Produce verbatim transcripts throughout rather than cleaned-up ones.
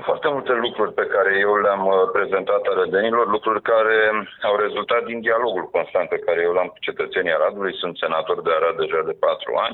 Sunt foarte multe lucruri pe care eu le-am prezentat arădenilor, lucruri care au rezultat din dialogul constant pe care eu l-am cu cetățenii Aradului. Sunt senator de Arad deja de patru ani.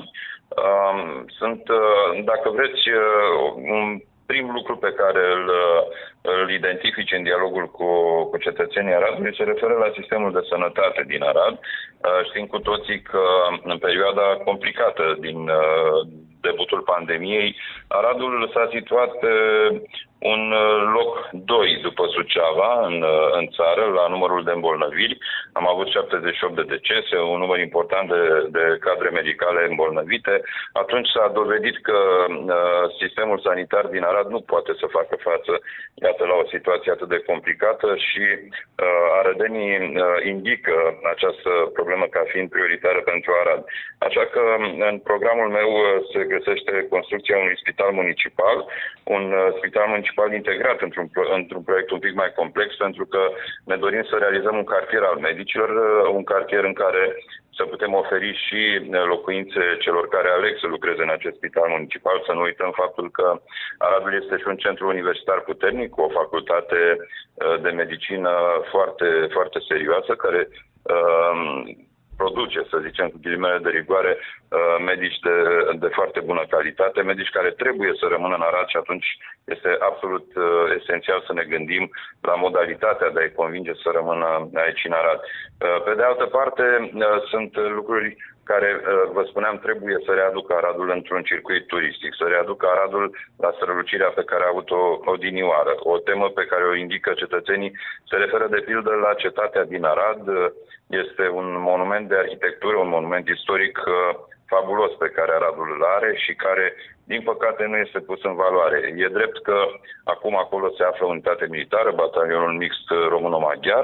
Sunt, dacă vreți, un prim lucru pe care îl, îl identifici în dialogul cu, cu cetățenii Aradului se referă la sistemul de sănătate din Arad. Știm cu toții că în perioada complicată din debutul pandemiei, Aradul s-a situat pe un loc doi după Suceava în, în țară, la numărul de îmbolnăviri. Am avut șaptezeci și opt de decese, un număr important de, de cadre medicale îmbolnăvite. Atunci s-a dovedit că uh, sistemul sanitar din Arad nu poate să facă față, iată, la o situație atât de complicată și uh, arădenii uh, indică această problemă ca fiind prioritară pentru Arad. Așa că în programul meu se găsește construcția unui spital municipal, un uh, spital municipal integrat într-un, într-un proiect un pic mai complex, pentru că ne dorim să realizăm un cartier al medicilor, un cartier în care să putem oferi și locuințe celor care aleg să lucreze în acest spital municipal. Să nu uităm faptul că Aradul este și un centru universitar puternic, cu o facultate de medicină foarte, foarte serioasă, care uh, produce, să zicem, cu ghilimele de rigoare, medici de, de foarte bună calitate, medici care trebuie să rămână în Arad și atunci este absolut esențial să ne gândim la modalitatea de a-i convinge să rămână aici în Arad. Pe de altă parte, sunt lucruri care, vă spuneam, trebuie să readucă Aradul într-un circuit turistic, să readucă Aradul la strălucirea pe care a avut-o odinioară. O temă pe care o indică cetățenii se referă de pildă la cetatea din Arad. Este un monument de arhitectură, un monument istoric fabulos pe care Aradul îl are și care, din păcate, nu este pus în valoare. E drept că acum acolo se află unitate militară, batalionul mixt româno-maghiar.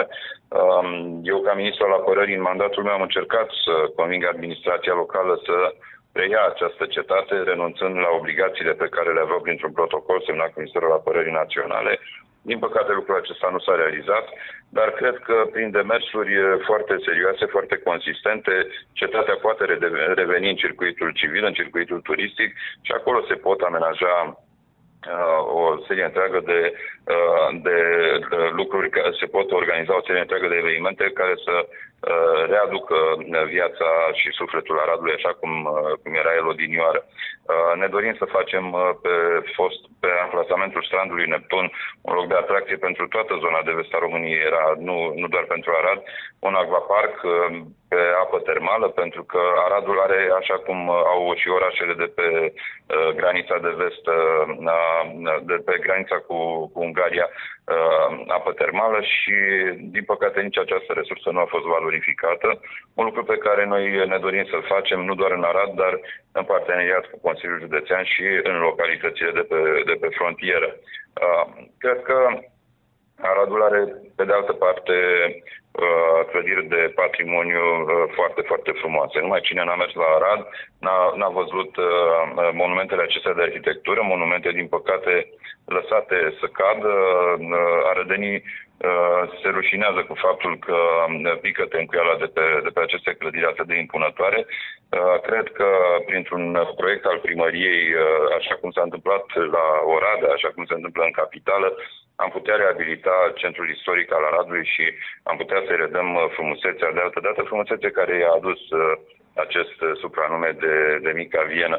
Eu, ca ministru al apărării, în mandatul meu am încercat să conving administrația locală să preia această cetate, renunțând la obligațiile pe care le aveau printr-un protocol semnat cu Ministerul Apărării Naționale. Din păcate, lucrul acesta nu s-a realizat, dar cred că prin demersuri foarte serioase, foarte consistente, cetatea poate reveni în circuitul civil, în circuitul turistic și acolo se pot amenaja uh, o serie întreagă de, uh, de lucruri, se pot organiza o serie întreagă de evenimente care să uh, readucă viața și sufletul Aradului așa cum, uh, cum era el odinioară. Ne dorim să facem pe, fost, pe amplasamentul strandului Neptun un loc de atracție pentru toată zona de vest a României, era nu, nu doar pentru Arad, un acvapark pe apă termală, pentru că Aradul are, așa cum au și orașele de pe uh, granița de vest, uh, de pe granița cu, cu Ungaria, uh, apă termală și, din păcate, nici această resursă nu a fost valorificată. Un lucru pe care noi ne dorim să-l facem nu doar în Arad, dar în parteneriat cu Consiliul Județean și în localitățile de pe, de pe frontieră. Uh, cred că Aradul are, pe de altă parte, clădiri de patrimoniu foarte, foarte frumoase. Numai cine n-a mers la Arad n-a, n-a văzut monumentele acestea de arhitectură, monumente, din păcate, lăsate să cadă. Arădenii se rușinează cu faptul că pică tencuiala de pe, de pe aceste clădiri atât de impunătoare. Cred că printr-un proiect al primăriei, așa cum s-a întâmplat la Oradea, așa cum se întâmplă în capitală, am putea reabilita centrul istoric al Aradului și am putea să-i redăm frumusețea, de altă dată frumusețe care i-a adus acest supranume de, de Mica Vienă.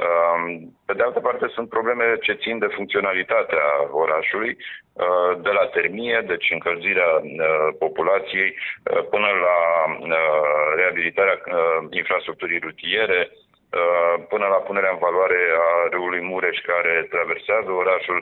Pe de altă parte, sunt probleme ce țin de funcționalitatea orașului, de la termie, deci încălzirea populației, până la reabilitarea infrastructurii rutiere, până la punerea în valoare a râului Mureș care traversează orașul.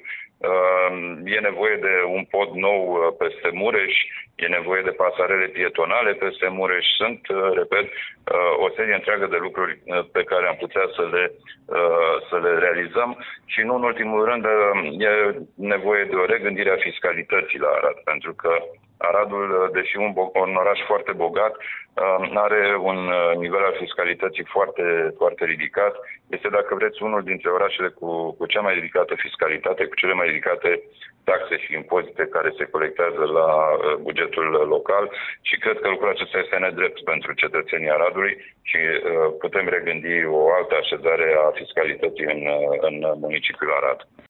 E nevoie de un pod nou peste Mureș, e nevoie de pasarele pietonale peste Mureș. Sunt, repet, o serie întreagă de lucruri pe care am putea să le, să le realizăm și, nu în ultimul rând, e nevoie de o regândire a fiscalității la Arad, pentru că Aradul, deși un, un oraș foarte bogat, are un nivel al fiscalității foarte, foarte ridicat. Este, dacă vreți, unul dintre orașele cu, cu cea mai ridicată fiscalitate, cu cele mai ridicate taxe și impozite care se colectează la bugetul local și cred că lucrul acesta este nedrept pentru cetățenii Aradului și putem regândi o altă așezare a fiscalității în, în municipiul Arad.